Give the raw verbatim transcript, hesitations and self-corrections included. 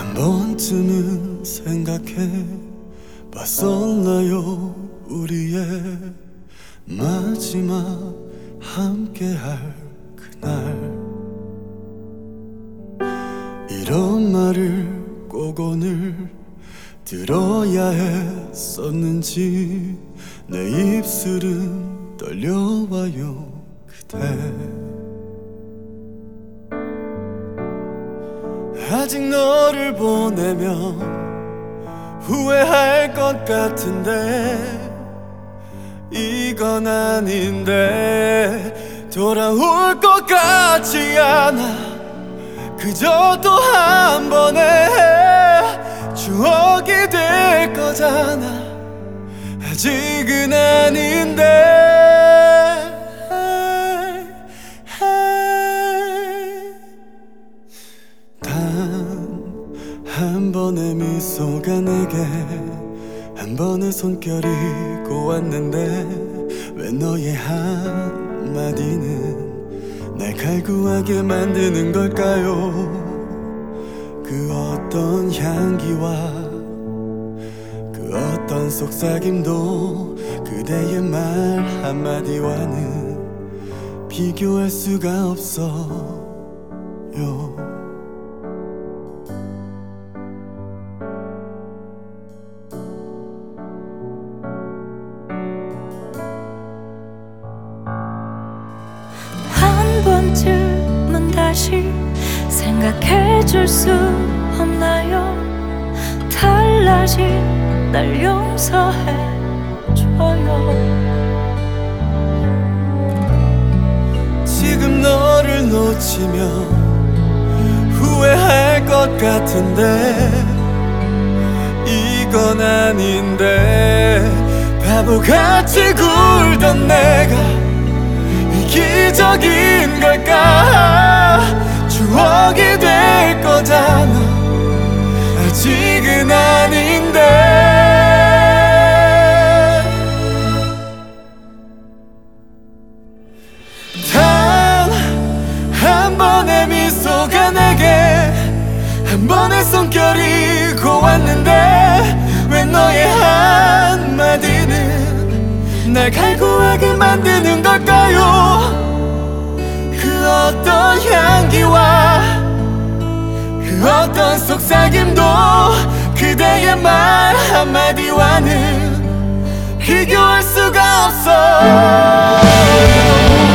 한 번쯤은 생각해 봤었나요? 우리의 마지막 함께할 그날, 이런 말을 꼭 오늘 들어야 했었는지 내 입술은 떨려와요. 그대 아직 너를 보내면 후회할 것 같은데 이건 아닌데 돌아올 것 같지 않아. 그저 또 한 번의 추억이 될 거잖아. 아직은 아닌데 한 번의 미소가 내게 한 번의 손결이 고왔는데 왜 너의 한마디는 날 갈구하게 만드는 걸까요? 그 어떤 향기와 그 어떤 속삭임도 그대의 말 한마디와는 비교할 수가 없어요. 한 번쯤은 다시 생각해줄 수 없나요? 달라진 날 용서해줘요. 지금 너를 놓치면 후회할 것 같은데 이건 아닌데 바보같이 굴던 내가 이기적인 걸까? 추억이 될 거잖아. 아직은 아닌데 단 한 번의 미소가 내게 한 번의 손결이 고왔는데 왜 너의 한마디는 날 갈구하게 만드는 걸까요? 그 어떤 향기와 그 어떤 속삭임도 그대의 말 한마디와는 비교할 수가 없어.